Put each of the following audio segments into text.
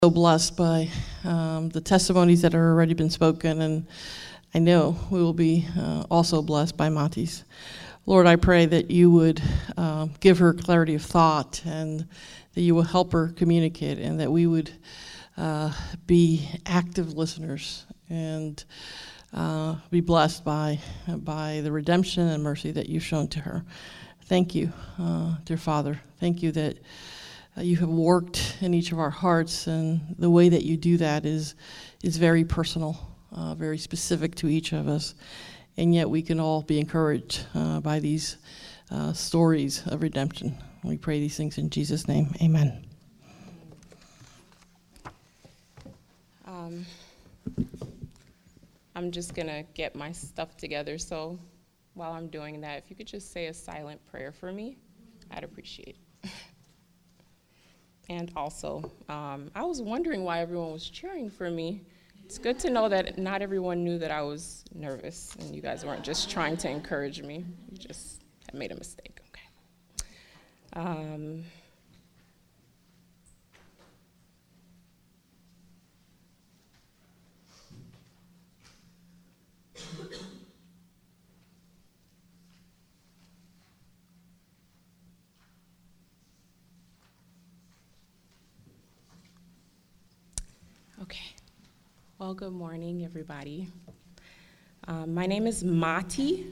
So blessed by the testimonies that have already been spoken, and I know we will be also blessed by Mati's. Lord, I pray that you would give her clarity of thought, and that you will help her communicate, and that we would be active listeners and be blessed by the redemption and mercy that you've shown to her. Thank you, dear Father. Thank you that you have worked in each of our hearts, and the way that you do that is very personal, very specific to each of us, and yet we can all be encouraged by these stories of redemption. We pray these things in Jesus' name. Amen. I'm just going to get my stuff together, so while I'm doing that, if you could just say a silent prayer for me, I'd appreciate it. And also, I was wondering why everyone was cheering for me. It's good to know that not everyone knew that I was nervous, and you guys weren't just trying to encourage me. You just had made a mistake, okay. Okay. Well, good morning, everybody. My name is Mati.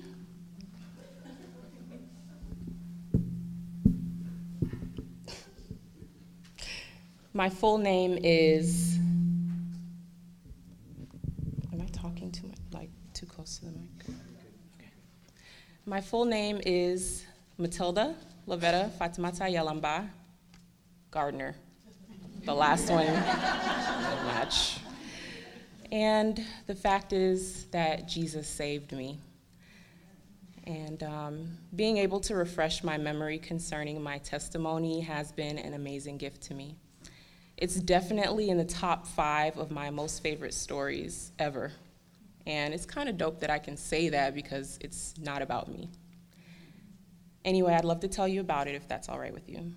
My full name is, am I talking too much, like too close to the mic? Okay. My full name is Matilda Lavetta Fatimata Yalamba Gardner. The last one didn't match. And the fact is that Jesus saved me. And being able to refresh my memory concerning my testimony has been an amazing gift to me. It's definitely in the top 5 of my most favorite stories ever. And it's kind of dope that I can say that because it's not about me. Anyway, I'd love to tell you about it if that's all right with you.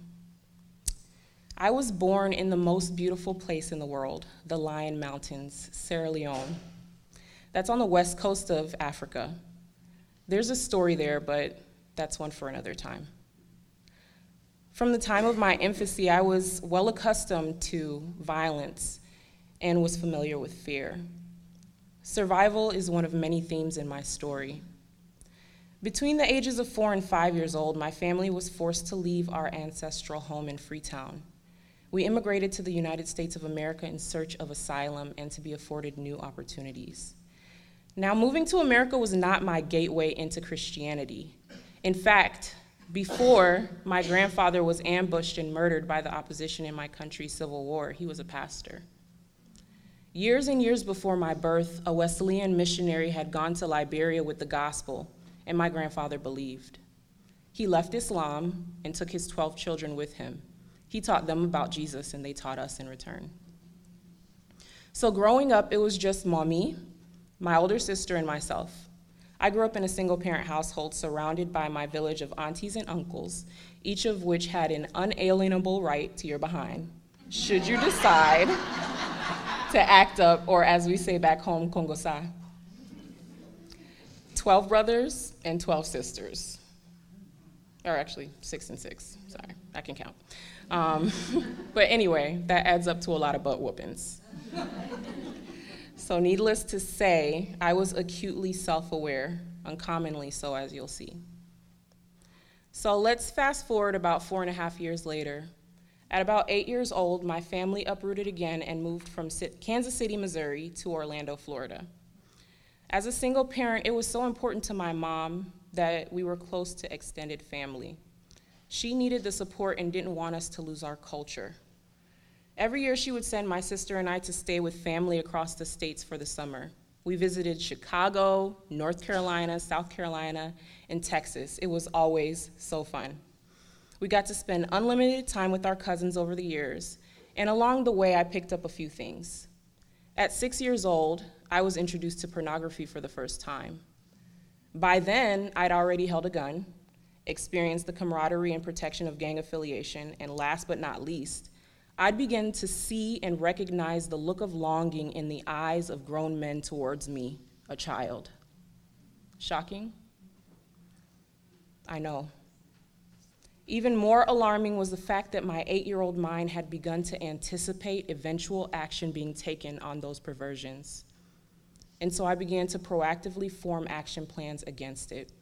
I was born in the most beautiful place in the world, the Lion Mountains, Sierra Leone. That's on the west coast of Africa. There's a story there, but that's one for another time. From the time of my infancy, I was well accustomed to violence and was familiar with fear. Survival is one of many themes in my story. Between the ages of 4 and 5 years old, my family was forced to leave our ancestral home in Freetown. We immigrated to the United States of America in search of asylum and to be afforded new opportunities. Now, moving to America was not my gateway into Christianity. In fact, before my grandfather was ambushed and murdered by the opposition in my country's civil war, he was a pastor. Years and years before my birth, a Wesleyan missionary had gone to Liberia with the gospel, and my grandfather believed. He left Islam and took his 12 children with him. He taught them about Jesus, and they taught us in return. So growing up, it was just mommy, my older sister, and myself. I grew up in a single-parent household surrounded by my village of aunties and uncles, each of which had an unalienable right to your behind, should you decide to act up, or as we say back home, kongosa. 12 brothers and 12 sisters. Or actually, 6 and 6. Sorry, I can count. But anyway, that adds up to a lot of butt whoopings. So needless to say, I was acutely self-aware, uncommonly so, as you'll see. So let's fast forward about 4.5 years later. At about 8 years old, my family uprooted again and moved from Kansas City, Missouri to Orlando, Florida. As a single parent, it was so important to my mom that we were close to extended family. She needed the support and didn't want us to lose our culture. Every year she would send my sister and I to stay with family across the states for the summer. We visited Chicago, North Carolina, South Carolina, and Texas. It was always so fun. We got to spend unlimited time with our cousins over the years, and along the way I picked up a few things. At 6 years old, I was introduced to pornography for the first time. By then, I'd already held a gun, experienced the camaraderie and protection of gang affiliation, and last but not least, I'd begin to see and recognize the look of longing in the eyes of grown men towards me, a child. Shocking? I know. Even more alarming was the fact that my 8-year-old mind had begun to anticipate eventual action being taken on those perversions. And so I began to proactively form action plans against it.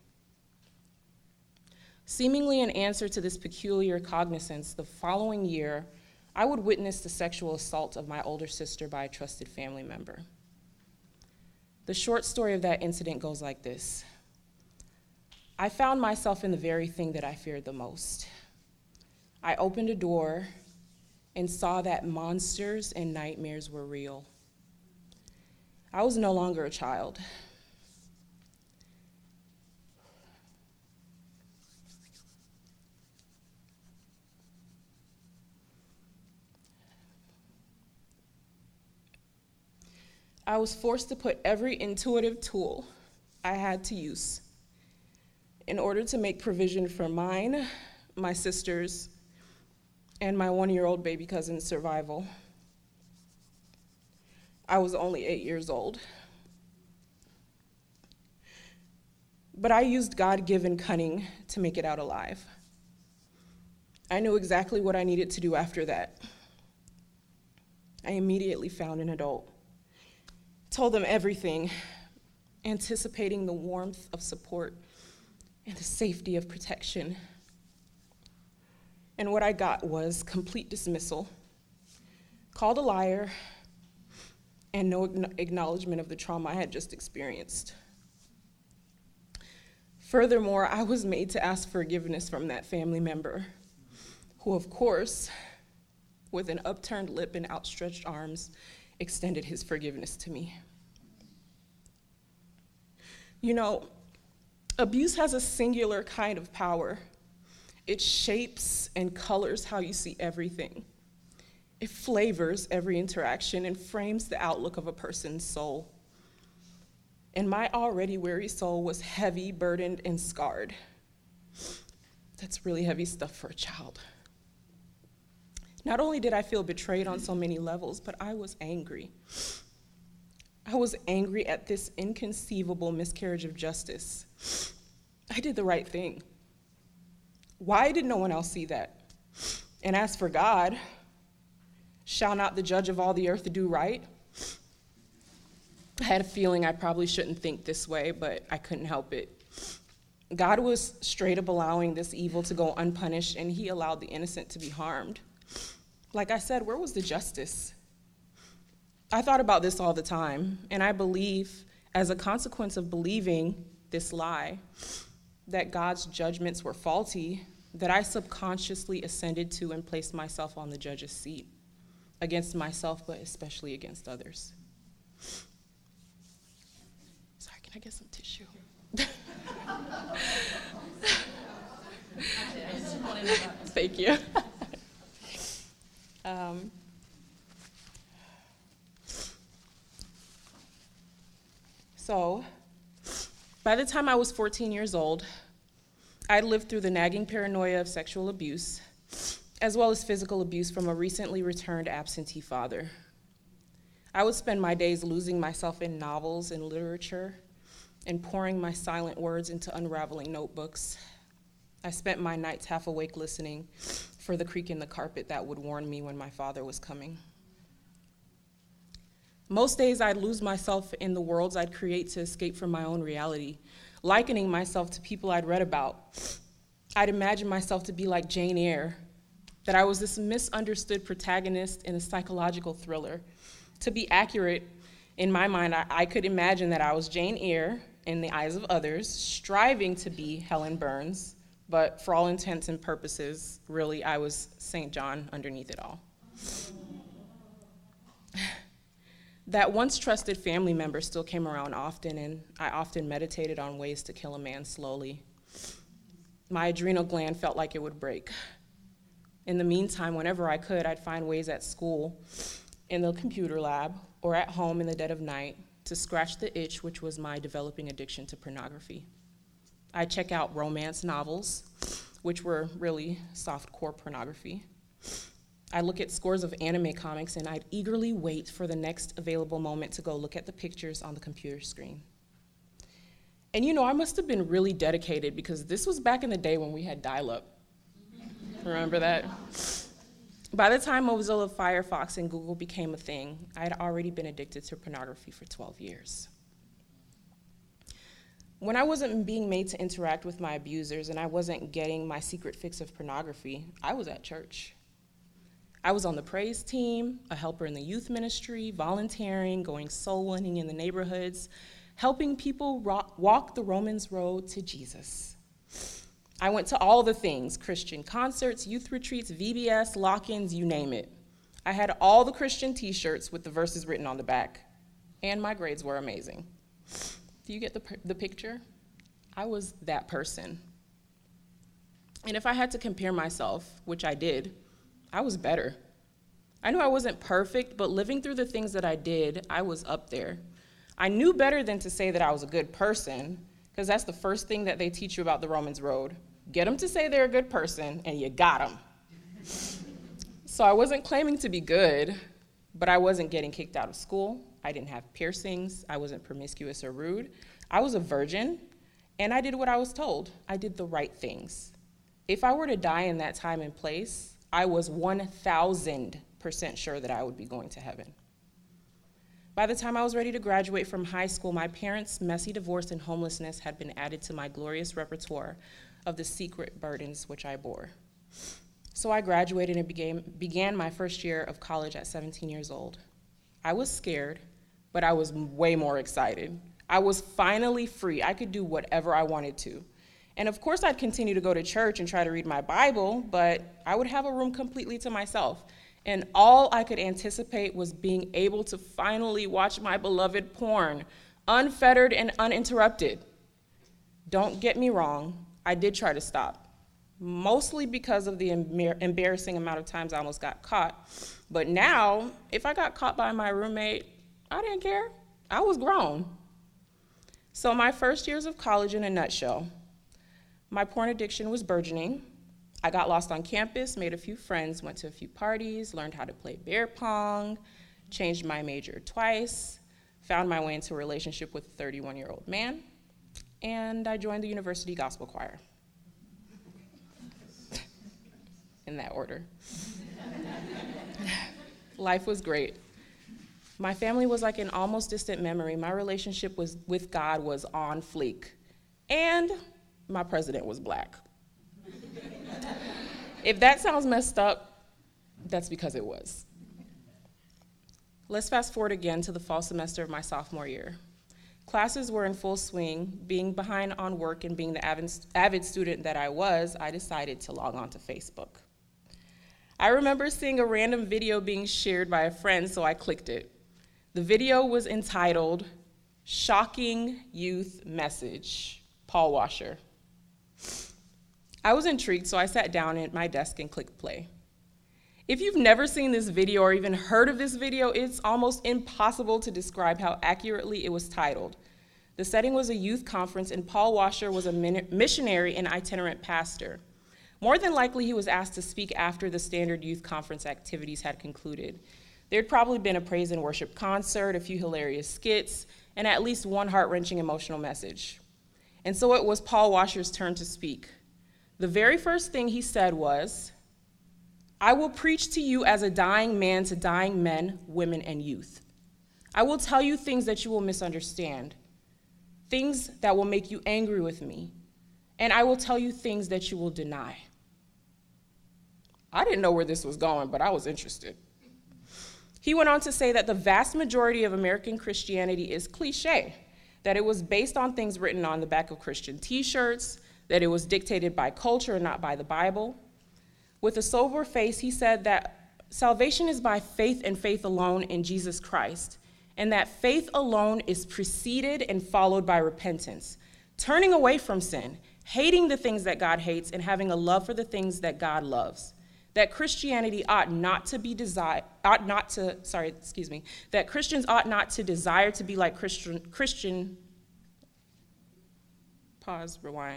Seemingly in answer to this peculiar cognizance, the following year, I would witness the sexual assault of my older sister by a trusted family member. The short story of that incident goes like this. I found myself in the very thing that I feared the most. I opened a door and saw that monsters and nightmares were real. I was no longer a child. I was forced to put every intuitive tool I had to use in order to make provision for mine, my sister's, and my 1-year-old baby cousin's survival. I was only 8 years old. But I used God-given cunning to make it out alive. I knew exactly what I needed to do after that. I immediately found an adult, told them everything, anticipating the warmth of support and the safety of protection. And what I got was complete dismissal, called a liar, and no acknowledgement of the trauma I had just experienced. Furthermore, I was made to ask forgiveness from that family member, who, of course, with an upturned lip and outstretched arms, extended his forgiveness to me. You know, abuse has a singular kind of power. It shapes and colors how you see everything. It flavors every interaction and frames the outlook of a person's soul. And my already weary soul was heavy, burdened, and scarred. That's really heavy stuff for a child. Not only did I feel betrayed on so many levels, but I was angry. I was angry at this inconceivable miscarriage of justice. I did the right thing. Why did no one else see that? And as for God, shall not the judge of all the earth do right? I had a feeling I probably shouldn't think this way, but I couldn't help it. God was straight up allowing this evil to go unpunished, and he allowed the innocent to be harmed. Like I said, where was the justice? I thought about this all the time, and I believe, as a consequence of believing this lie, that God's judgments were faulty, that I subconsciously ascended to and placed myself on the judge's seat, against myself, but especially against others. Sorry, can I get some tissue? Thank you. So, by the time I was 14 years old, I'd lived through the nagging paranoia of sexual abuse, as well as physical abuse from a recently returned absentee father. I would spend my days losing myself in novels and literature and pouring my silent words into unraveling notebooks. I spent my nights half awake listening for the creak in the carpet that would warn me when my father was coming. Most days I'd lose myself in the worlds I'd create to escape from my own reality, likening myself to people I'd read about. I'd imagine myself to be like Jane Eyre, that I was this misunderstood protagonist in a psychological thriller. To be accurate, in my mind, I could imagine that I was Jane Eyre in the eyes of others, striving to be Helen Burns, but for all intents and purposes, really, I was St. John underneath it all. That once trusted family member still came around often, and I often meditated on ways to kill a man slowly. My adrenal gland felt like it would break. In the meantime, whenever I could, I'd find ways at school, in the computer lab, or at home in the dead of night to scratch the itch, which was my developing addiction to pornography. I'd check out romance novels, which were really softcore pornography. I look at scores of anime comics, and I'd eagerly wait for the next available moment to go look at the pictures on the computer screen. And I must have been really dedicated, because this was back in the day when we had dial-up. Remember that? By the time Mozilla Firefox and Google became a thing, I had already been addicted to pornography for 12 years. When I wasn't being made to interact with my abusers and I wasn't getting my secret fix of pornography, I was at church. I was on the praise team, a helper in the youth ministry, volunteering, going soul winning in the neighborhoods, helping people walk the Romans road to Jesus. I went to all the things: Christian concerts, youth retreats, VBS, lock-ins, you name it. I had all the Christian t-shirts with the verses written on the back, and my grades were amazing. Do you get the picture? I was that person. And if I had to compare myself, which I did, I was better. I knew I wasn't perfect, but living through the things that I did, I was up there. I knew better than to say that I was a good person, because that's the first thing that they teach you about the Romans road. Get them to say they're a good person, and you got them. So I wasn't claiming to be good, but I wasn't getting kicked out of school. I didn't have piercings. I wasn't promiscuous or rude. I was a virgin, and I did what I was told. I did the right things. If I were to die in that time and place, I was 1,000% sure that I would be going to heaven. By the time I was ready to graduate from high school, my parents' messy divorce and homelessness had been added to my glorious repertoire of the secret burdens which I bore. So I graduated and began my first year of college at 17 years old. I was scared, but I was way more excited. I was finally free. I could do whatever I wanted to. And of course, I'd continue to go to church and try to read my Bible, but I would have a room completely to myself. And all I could anticipate was being able to finally watch my beloved porn, unfettered and uninterrupted. Don't get me wrong, I did try to stop, mostly because of the embarrassing amount of times I almost got caught. But now, if I got caught by my roommate, I didn't care. I was grown. So my first years of college in a nutshell: my porn addiction was burgeoning. I got lost on campus, made a few friends, went to a few parties, learned how to play beer pong, changed my major twice, found my way into a relationship with a 31-year-old man, and I joined the university gospel choir. In that order. Life was great. My family was like an almost distant memory. My relationship with God was on fleek. And my president was black. If that sounds messed up, that's because it was. Let's fast forward again to the fall semester of my sophomore year. Classes were in full swing. Being behind on work and being the avid student that I was, I decided to log on to Facebook. I remember seeing a random video being shared by a friend, so I clicked it. The video was entitled, "Shocking Youth Message, Paul Washer." I was intrigued, so I sat down at my desk and clicked play. If you've never seen this video or even heard of this video, it's almost impossible to describe how accurately it was titled. The setting was a youth conference, and Paul Washer was a missionary and itinerant pastor. More than likely, he was asked to speak after the standard youth conference activities had concluded. There'd probably been a praise and worship concert, a few hilarious skits, and at least one heart-wrenching emotional message. And so it was Paul Washer's turn to speak. The very first thing he said was, "I will preach to you as a dying man to dying men, women, and youth. I will tell you things that you will misunderstand, things that will make you angry with me, and I will tell you things that you will deny." I didn't know where this was going, but I was interested. He went on to say that the vast majority of American Christianity is cliche, that it was based on things written on the back of Christian t-shirts, that it was dictated by culture and not by the Bible. With a sober face, he said that salvation is by faith and faith alone in Jesus Christ, and that faith alone is preceded and followed by repentance, turning away from sin, hating the things that God hates, and having a love for the things that God loves. That Christianity that Christians ought not to desire to be like Christian, pause, rewind.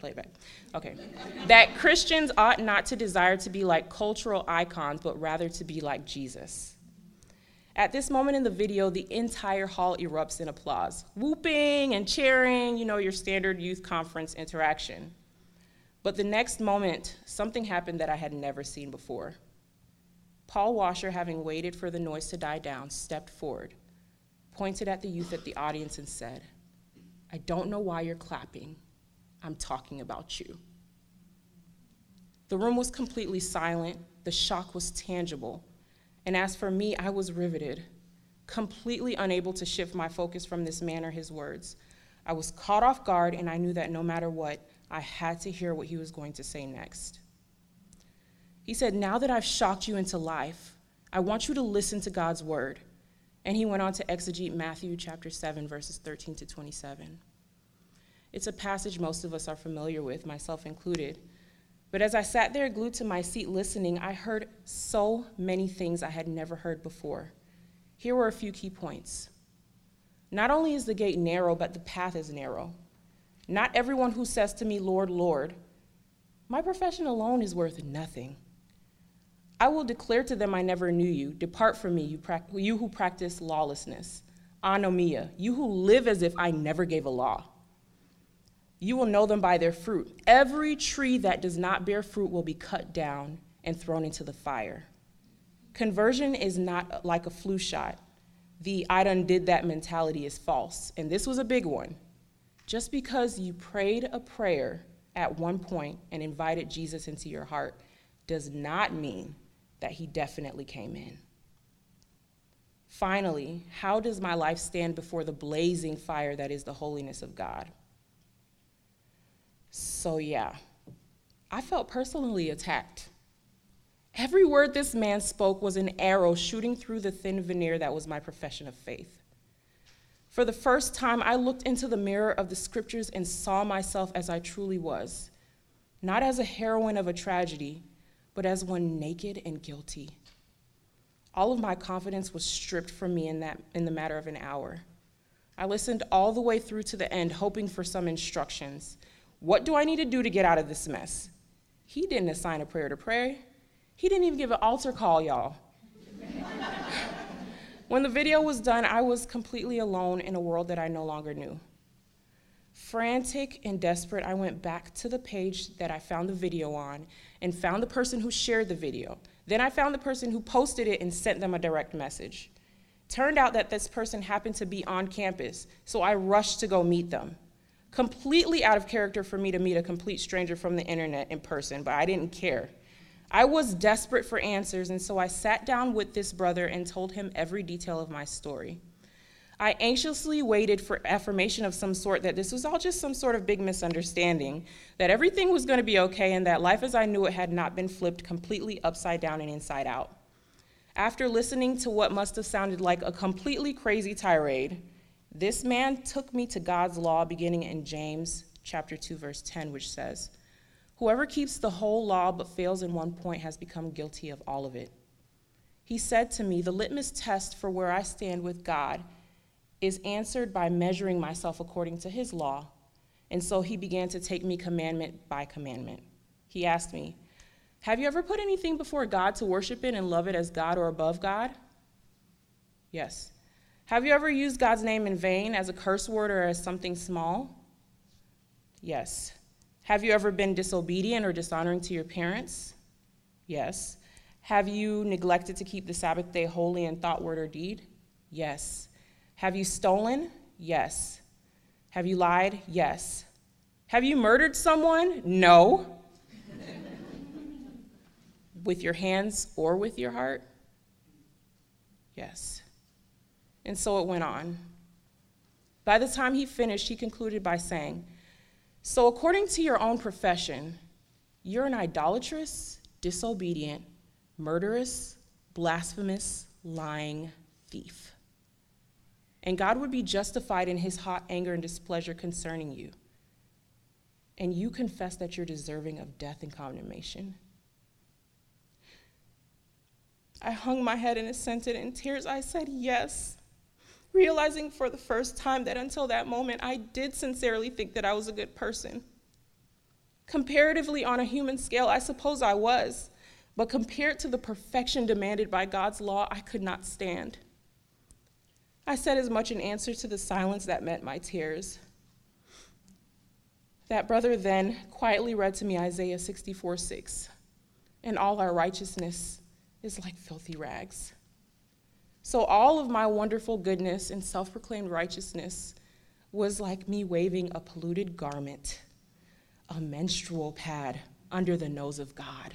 Play it back. Okay. That Christians ought not to desire to be like cultural icons, but rather to be like Jesus. At this moment in the video, the entire hall erupts in applause, whooping and cheering, your standard youth conference interaction. But the next moment, something happened that I had never seen before. Paul Washer, having waited for the noise to die down, stepped forward, pointed at the youth at the audience and said, "I don't know why you're clapping. I'm talking about you." The room was completely silent. The shock was tangible. And as for me, I was riveted, completely unable to shift my focus from this man or his words. I was caught off guard, and I knew that no matter what, I had to hear what he was going to say next. He said, "Now that I've shocked you into life, I want you to listen to God's word." And he went on to exegete Matthew chapter 7, verses 13 to 27. It's a passage most of us are familiar with, myself included. But as I sat there glued to my seat listening, I heard so many things I had never heard before. Here were a few key points. Not only is the gate narrow, but the path is narrow. Not everyone who says to me, "Lord, Lord," my profession alone is worth nothing. I will declare to them, "I never knew you. Depart from me, you who practice lawlessness." Anomia, you who live as if I never gave a law. You will know them by their fruit. Every tree that does not bear fruit will be cut down and thrown into the fire. Conversion is not like a flu shot. The "I done did that" mentality is false, and this was a big one. Just because you prayed a prayer at one point and invited Jesus into your heart does not mean that he definitely came in. Finally, how does my life stand before the blazing fire that is the holiness of God? So yeah, I felt personally attacked. Every word this man spoke was an arrow shooting through the thin veneer that was my profession of faith. For the first time, I looked into the mirror of the scriptures and saw myself as I truly was, not as a heroine of a tragedy, but as one naked and guilty. All of my confidence was stripped from me in the matter of an hour. I listened all the way through to the end, hoping for some instructions. What do I need to do to get out of this mess? He didn't assign a prayer to pray. He didn't even give an altar call, y'all. When the video was done, I was completely alone in a world that I no longer knew. Frantic and desperate, I went back to the page that I found the video on and found the person who shared the video. Then I found the person who posted it and sent them a direct message. Turned out that this person happened to be on campus, so I rushed to go meet them. Completely out of character for me to meet a complete stranger from the internet in person, but I didn't care. I was desperate for answers, and so I sat down with this brother and told him every detail of my story. I anxiously waited for affirmation of some sort that this was all just some sort of big misunderstanding, that everything was going to be okay, and that life as I knew it had not been flipped completely upside down and inside out. After listening to what must have sounded like a completely crazy tirade, this man took me to God's law beginning in James chapter 2, verse 10, which says, "Whoever keeps the whole law but fails in one point has become guilty of all of it." He said to me, the litmus test for where I stand with God is answered by measuring myself according to his law. And so he began to take me commandment by commandment. He asked me, "Have you ever put anything before God to worship it and love it as God or above God?" Yes. "Have you ever used God's name in vain as a curse word or as something small?" Yes. "Have you ever been disobedient or dishonoring to your parents?" Yes. "Have you neglected to keep the Sabbath day holy in thought, word, or deed?" Yes. "Have you stolen?" Yes. "Have you lied?" Yes. "Have you murdered someone?" No. "With your hands or with your heart?" Yes. And so it went on. By the time he finished, he concluded by saying, "So according to your own profession, you're an idolatrous, disobedient, murderous, blasphemous, lying thief. And God would be justified in his hot anger and displeasure concerning you. And you confess that you're deserving of death and condemnation." I hung my head and assented in tears. I said yes, realizing for the first time that until that moment I did sincerely think that I was a good person. Comparatively, on a human scale, I suppose I was, but compared to the perfection demanded by God's law, I could not stand. I said as much in answer to the silence that met my tears. That brother then quietly read to me Isaiah 64:6, and all our righteousness is like filthy rags. So all of my wonderful goodness and self-proclaimed righteousness was like me waving a polluted garment, a menstrual pad under the nose of God.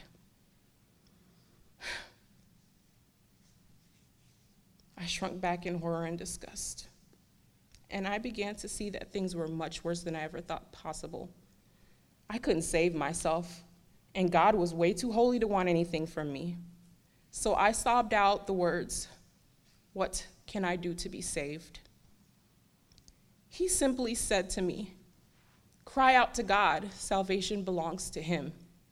I shrunk back in horror and disgust, and I began to see that things were much worse than I ever thought possible. I couldn't save myself, and God was way too holy to want anything from me. So I sobbed out the words, "What can I do to be saved?" He simply said to me, "Cry out to God, salvation belongs to him."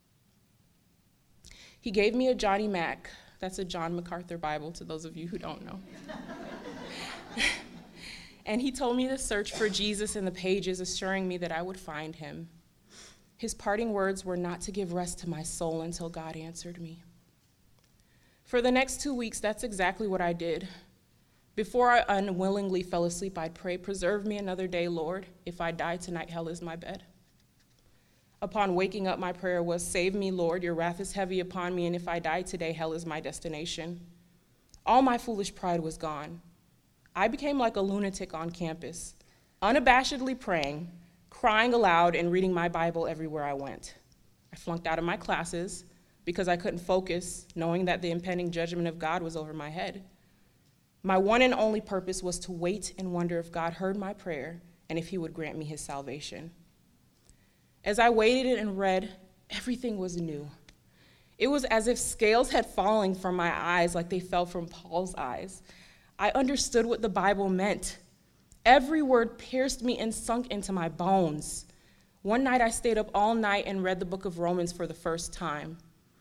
He gave me a Johnny Mac. That's a John MacArthur Bible, to those of you who don't know. And he told me to search for Jesus in the pages, assuring me that I would find him. His parting words were not to give rest to my soul until God answered me. For the next 2 weeks, that's exactly what I did. Before I unwillingly fell asleep, I'd pray, "Preserve me another day, Lord. If I die tonight, hell is my bed." Upon waking up, my prayer was, "Save me, Lord. Your wrath is heavy upon me, and if I die today, hell is my destination." All my foolish pride was gone. I became like a lunatic on campus, unabashedly praying, crying aloud, and reading my Bible everywhere I went. I flunked out of my classes because I couldn't focus, knowing that the impending judgment of God was over my head. My one and only purpose was to wait and wonder if God heard my prayer and if he would grant me his salvation. As I waited and read, everything was new. It was as if scales had fallen from my eyes like they fell from Paul's eyes. I understood what the Bible meant. Every word pierced me and sunk into my bones. One night I stayed up all night and read the book of Romans for the first time.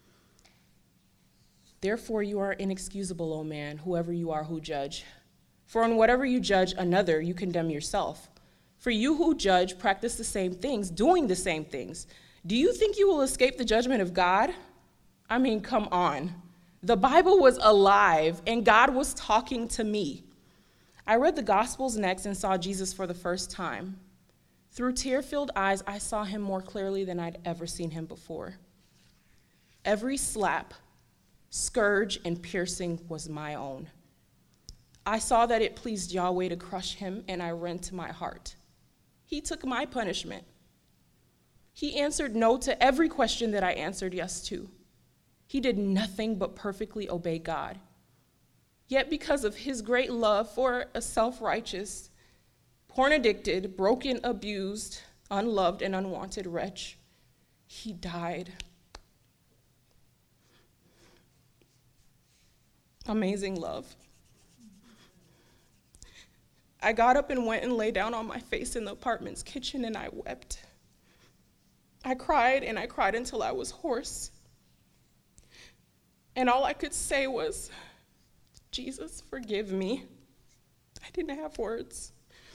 "Therefore you are inexcusable, O man, whoever you are who judge. For in whatever you judge another, you condemn yourself. For you who judge practice the same things, doing the same things. Do you think you will escape the judgment of God?" I mean, come on. The Bible was alive, and God was talking to me. I read the Gospels next and saw Jesus for the first time. Through tear-filled eyes, I saw him more clearly than I'd ever seen him before. Every slap, scourge, and piercing was my own. I saw that it pleased Yahweh to crush him, and I ran to my heart. He took my punishment. He answered no to every question that I answered yes to. He did nothing but perfectly obey God. Yet because of his great love for a self-righteous, porn-addicted, broken, abused, unloved, and unwanted wretch, he died. Amazing love. I got up and went and lay down on my face in the apartment's kitchen, and I wept. I cried and I cried until I was hoarse. And all I could say was, "Jesus, forgive me." I didn't have words.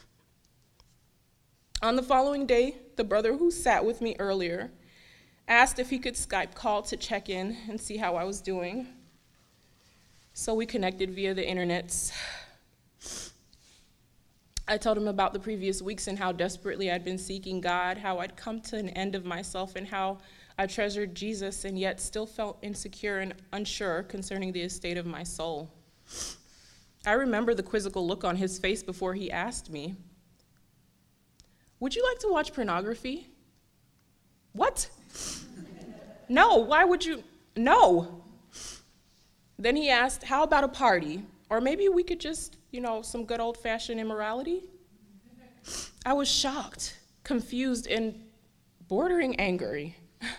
On the following day, the brother who sat with me earlier asked if he could Skype call to check in and see how I was doing. So we connected via the internets. I told him about the previous weeks and how desperately I'd been seeking God, how I'd come to an end of myself, and how I treasured Jesus and yet still felt insecure and unsure concerning the estate of my soul. I remember the quizzical look on his face before he asked me, "Would you like to watch pornography?" "What?" "No, why would you?" "No." Then he asked, "How about a party? Or maybe we could just, some good old-fashioned immorality?" I was shocked, confused, and bordering angry.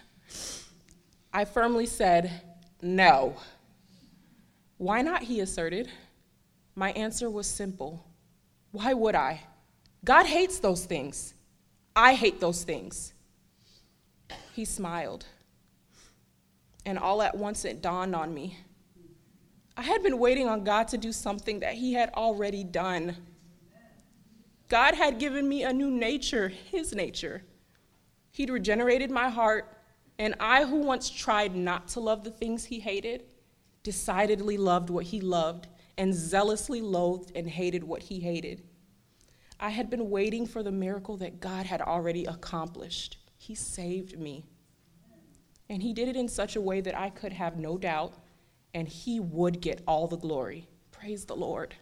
I firmly said, "No." "Why not?" he asserted. My answer was simple. Why would I? God hates those things. I hate those things. He smiled. And all at once it dawned on me. I had been waiting on God to do something that he had already done. God had given me a new nature, his nature. He'd regenerated my heart, and I, who once tried not to love the things he hated, decidedly loved what he loved and zealously loathed and hated what he hated. I had been waiting for the miracle that God had already accomplished. He saved me. And he did it in such a way that I could have no doubt, and he would get all the glory. Praise the Lord.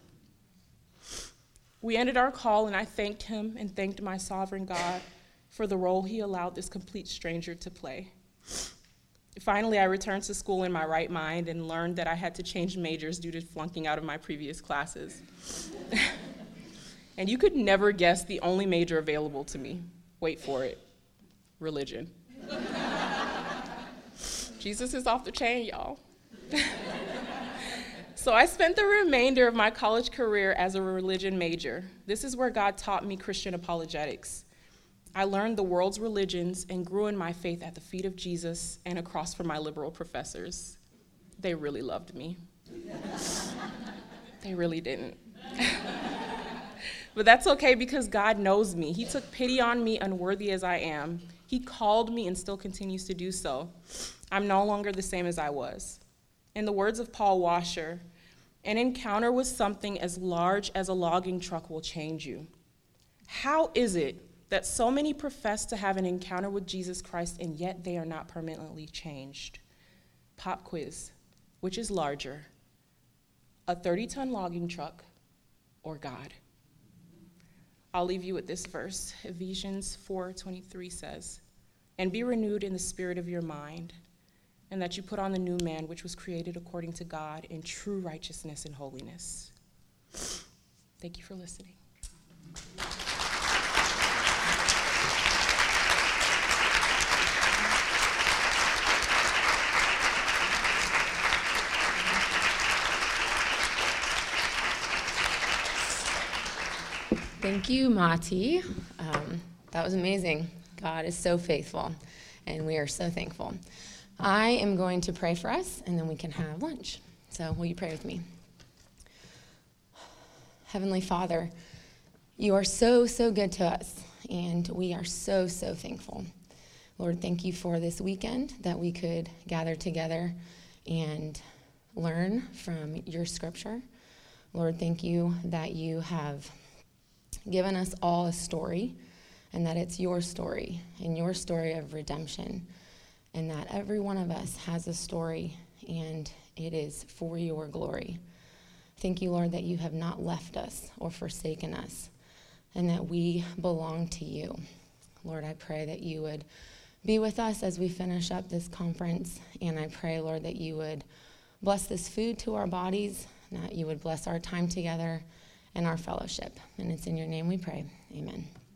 We ended our call, and I thanked him and thanked my sovereign God for the role he allowed this complete stranger to play. Finally, I returned to school in my right mind and learned that I had to change majors due to flunking out of my previous classes. And you could never guess the only major available to me. Wait for it. Religion. Jesus is off the chain, y'all. So I spent the remainder of my college career as a religion major. This is where God taught me Christian apologetics. I learned the world's religions and grew in my faith at the feet of Jesus and across from my liberal professors. They really loved me. They really didn't. But that's okay because God knows me. He took pity on me, unworthy as I am. He called me and still continues to do so. I'm no longer the same as I was. In the words of Paul Washer, an encounter with something as large as a logging truck will change you. How is it that so many profess to have an encounter with Jesus Christ and yet they are not permanently changed? Pop quiz. Which is larger, a 30-ton logging truck or God? I'll leave you with this verse. Ephesians 4:23 says, "And be renewed in the spirit of your mind, and that you put on the new man, which was created according to God in true righteousness and holiness." Thank you for listening. Thank you, Mati. That was amazing. God is so faithful, and we are so thankful. I am going to pray for us, and then we can have lunch. So will you pray with me? Heavenly Father, you are so, so good to us, and we are so, so thankful. Lord, thank you for this weekend that we could gather together and learn from your scripture. Lord, thank you that you have given us all a story, and that it's your story and your story of redemption, and that every one of us has a story, and it is for your glory. Thank you, Lord, that you have not left us or forsaken us, and that we belong to you. Lord, I pray that you would be with us as we finish up this conference, and I pray, Lord, that you would bless this food to our bodies, and that you would bless our time together and our fellowship. And it's in your name we pray. Amen.